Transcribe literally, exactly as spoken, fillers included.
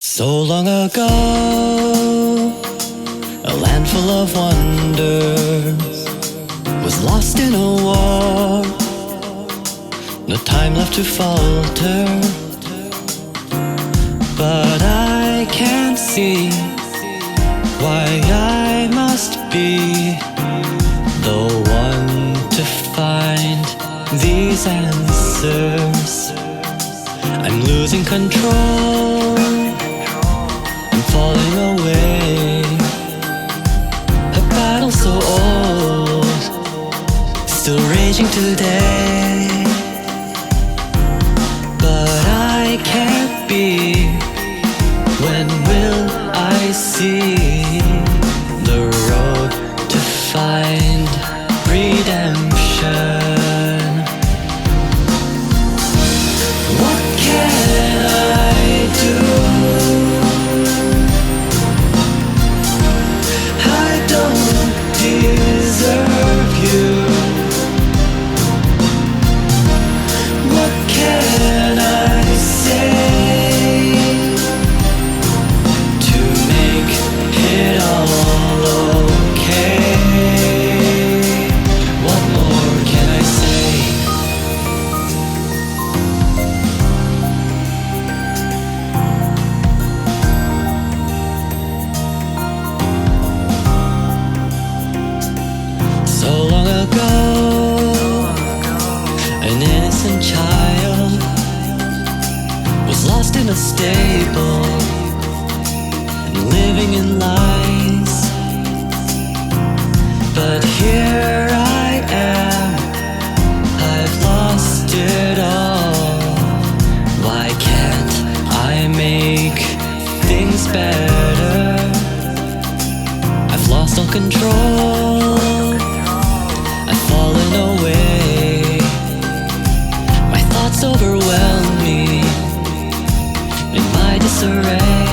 So long ago, a land full of wonders was lost in a war. No time left to falter, but I can't see why I must be the one to find these answers. I'm losing control, I'm falling away. A battle so old, still raging today. But I can't be. When will I see the road to find redemption? What can I do? I don't deserve you. What can I say to make it all okay? What more can I say? So long ago, an innocent child was lost in a stable, living in lies. But here I am, I've lost it all. Why can't I make things better? I've lost all control, I've fallen away. My thoughts overwhelm me in my disarray.